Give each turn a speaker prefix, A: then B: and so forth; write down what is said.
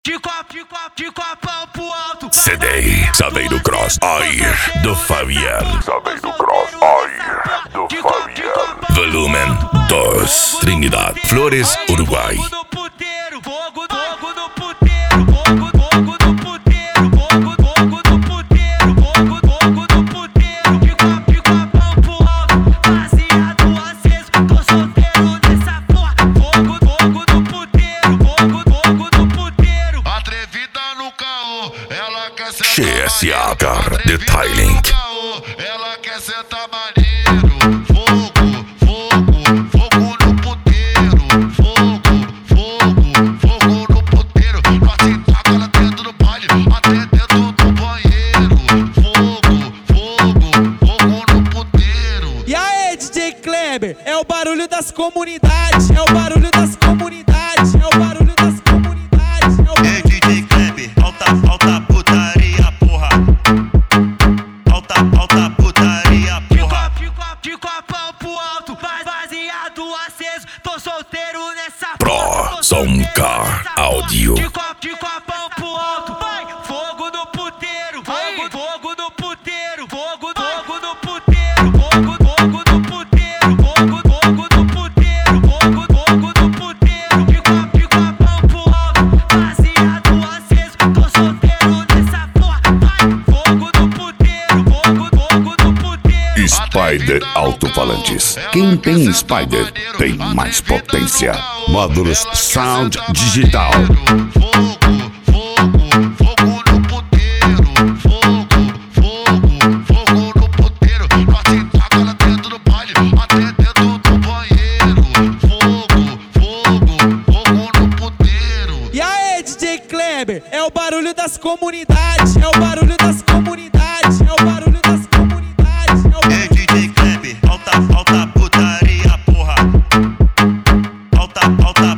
A: De copão pro alto.
B: CD, Saveiro Cross Air do Fabiano. Saveiro Cross Air do Fabiano. Volumen 2, Trinidad, Flores, Uruguai.
A: Fogo no puteiro, fogo no puteiro, fogo no puteiro, fogo no puteiro, fogo no puteiro. De copão pro alto, baseado aceso, tô solteiro nessa porra. Fogo no puteiro, fogo no puteiro.
C: Atrevida no caô, ela quer ser
B: GSA Detailing.
C: ela quer sentar maneiro. Fogo no puteiro. Fogo no puteiro. Nós se taca lá dentro do baile, até dentro do banheiro. Fogo no puteiro.
D: E aí, DJ Kleber, é o barulho das comunidades, é o barulho das comunidades, é o barulho das comunidades, é o barulho...
E: Ei, DJ Kleber, alta putaria, porra. Alta putaria, porra.
A: De copão pro alto, baseado aceso, tô solteiro nessa
B: Pro Soncar Audio.
A: De copão pro alto, vai. Fogo no puteiro, fogo no puteiro, fogo no puteiro, fogo no puteiro, fogo no puteiro, fogo no puteiro. De copão pro alto, baseado aceso, tô solteiro nessa porra, vai. Fogo no puteiro, fogo no puteiro.
B: Spider Alto-Falantes. Quem tem Spider tem mais potência. Módulos Sound Digital.
C: Fogo no puteiro. Fogo no puteiro. Nós se taca lá dentro do baile, até dentro do banheiro. Fogo no puteiro.
D: E aí, DJ Kleber, é o barulho das comunidades, é o barulho das comunidades, é o barulho das comunidades, é o
E: Ei,
D: barulho...
E: DJ Kleber, alta putaria, porra. Alta